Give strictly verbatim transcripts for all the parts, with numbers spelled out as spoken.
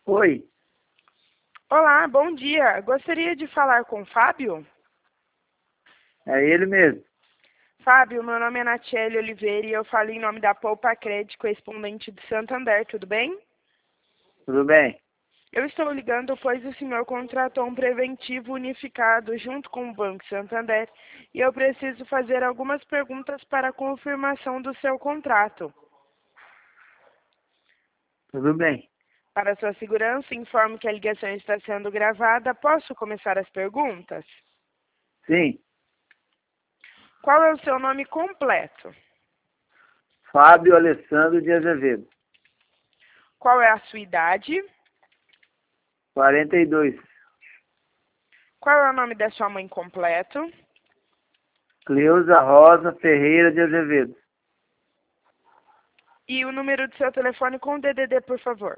Oi, Olá, bom dia. Gostaria de falar com o Fábio? é ele mesmo. Fábio, meu nome é Natiele Oliveira e eu falo em nome da Poupa Crédito, correspondente de Santander, tudo bem? Tudo bem? Eu estou ligando pois o senhor contratou um preventivo unificado junto com o Banco Santander e eu preciso fazer algumas perguntas para a confirmação do seu contrato. Tudo bem? Para sua segurança, informo que a ligação está sendo gravada. Posso começar as perguntas? Sim. Qual é o seu nome completo? Fábio Alessandro de Azevedo, Qual é a sua idade? quarenta e dois. Qual é o nome da sua mãe completo? Cleusa Rosa Ferreira de Azevedo, E o número do seu telefone com D D D, por favor.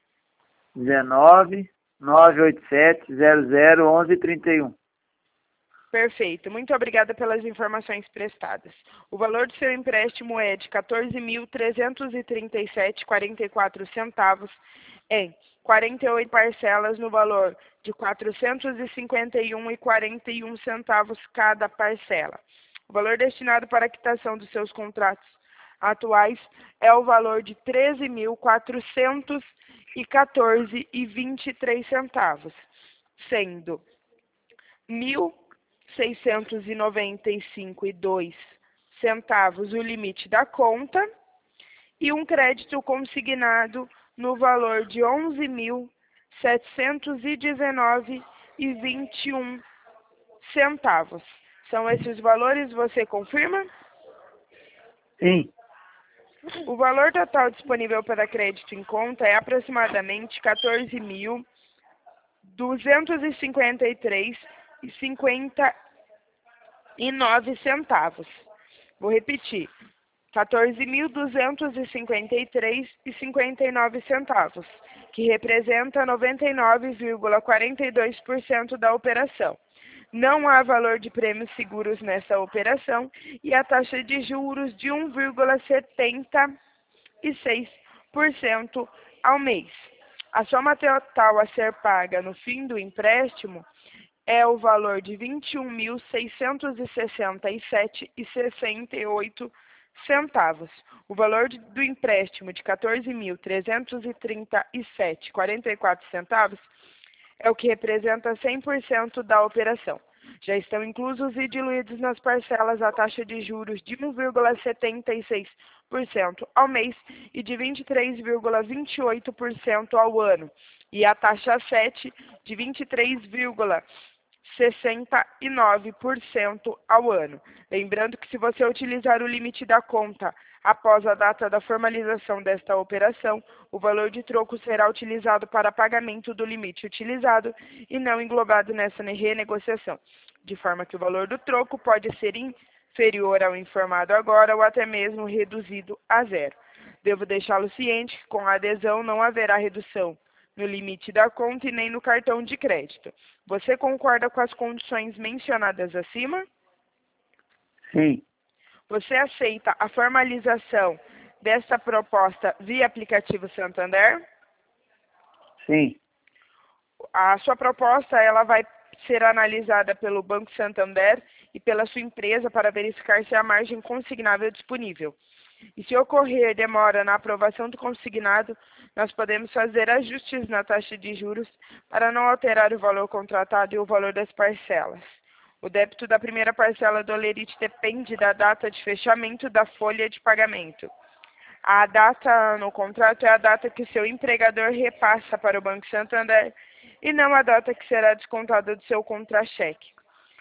dezenove, nove oito sete, zero zero, onze, trinta e um. Perfeito. Muito obrigada pelas informações prestadas. O valor do seu empréstimo é de quatorze mil trezentos e trinta e sete reais e quarenta e quatro centavos em quarenta e oito parcelas no valor de quatrocentos e cinquenta e um reais e quarenta e um centavos cada parcela. O valor destinado para a quitação dos seus contratos atuais é o valor de treze mil quatrocentos e quatorze reais e vinte e três centavos, sendo mil seiscentos e noventa e cinco reais e dois centavos o limite da conta e um crédito consignado no valor de onze mil setecentos e dezenove reais e vinte e um centavos. São esses os valores, você confirma? Sim. O valor total disponível para crédito em conta é aproximadamente quatorze mil duzentos e cinquenta e três reais e cinquenta e nove centavos. Vou repetir. quatorze mil duzentos e cinquenta e três reais e cinquenta e nove centavos, que representa noventa e nove vírgula quarenta e dois por cento da operação. Não há valor de prêmios seguros nessa operação e a taxa de juros de um vírgula setenta e seis por cento ao mês. A soma total a ser paga no fim do empréstimo é o valor de vinte e um mil seiscentos e sessenta e sete reais e sessenta e oito centavos. O valor de, do empréstimo de quatorze mil trezentos e trinta e sete reais e quarenta e quatro centavos é o que representa cem por cento da operação. Já estão inclusos e diluídos nas parcelas a taxa de juros de um vírgula setenta e seis por cento ao mês e de vinte e três vírgula vinte e oito por cento ao ano, e a taxa sete de vinte e três vírgula sessenta e nove por cento ao ano. Lembrando que se você utilizar o limite da conta após a data da formalização desta operação, o valor de troco será utilizado para pagamento do limite utilizado e não englobado nessa renegociação, de forma que o valor do troco pode ser inferior ao informado agora ou até mesmo reduzido a zero. Devo deixá-lo ciente que com a adesão não haverá redução no limite da conta e nem no cartão de crédito. Você concorda com as condições mencionadas acima? Sim. Você aceita a formalização desta proposta via aplicativo Santander? Sim. A sua proposta ela vai ser analisada pelo Banco Santander e pela sua empresa para verificar se há margem consignável disponível. E se ocorrer demora na aprovação do consignado, nós podemos fazer ajustes na taxa de juros para não alterar o valor contratado e o valor das parcelas. O débito da primeira parcela do Olerite depende da data de fechamento da folha de pagamento. A data no contrato é a data que seu empregador repassa para o Banco Santander e não a data que será descontada do seu contra-cheque.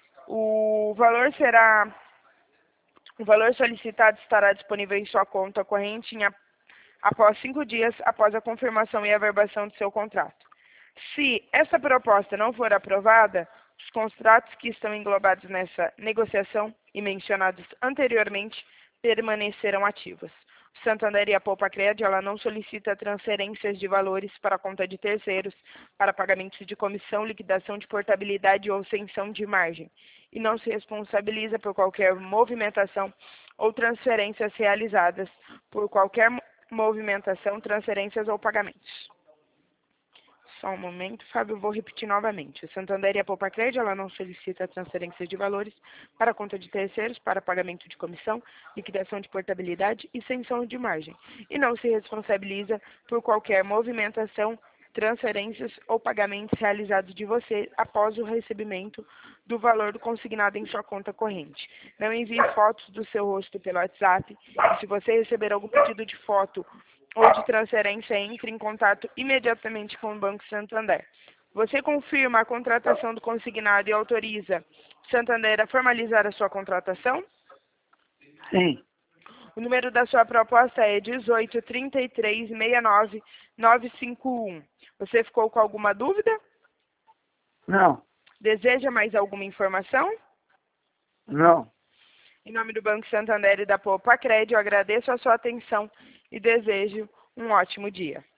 O valor será O valor solicitado estará disponível em sua conta corrente em, após cinco dias após a confirmação e averbação do seu contrato. Se essa proposta não for aprovada, os contratos que estão englobados nessa negociação e mencionados anteriormente permanecerão ativos. O Santander e a Poupa Crédito, ela não solicita transferências de valores para a conta de terceiros para pagamentos de comissão, liquidação de portabilidade ou extensão de margem e não se responsabiliza por qualquer movimentação ou transferências realizadas por qualquer movimentação, transferências ou pagamentos. Só um momento, Fábio, vou repetir novamente. O Santander e a Poupacred, ela não solicita transferência de valores para conta de terceiros, para pagamento de comissão, liquidação de portabilidade e isenção de margem. E não se responsabiliza por qualquer movimentação, transferências ou pagamentos realizados de você após o recebimento do valor do consignado em sua conta corrente. Não envie fotos do seu rosto pelo WhatsApp. E se você receber algum pedido de foto ou de transferência, entre em contato imediatamente com o Banco Santander. Você confirma a contratação do consignado e autoriza o Santander a formalizar a sua contratação? Sim. O número da sua proposta é dezoito, trinta e três, sessenta e nove, novecentos e cinquenta e um. Você ficou com alguma dúvida? Não. Deseja mais alguma informação? Não. Em nome do Banco Santander e da Poupacred, eu agradeço a sua atenção e desejo um ótimo dia.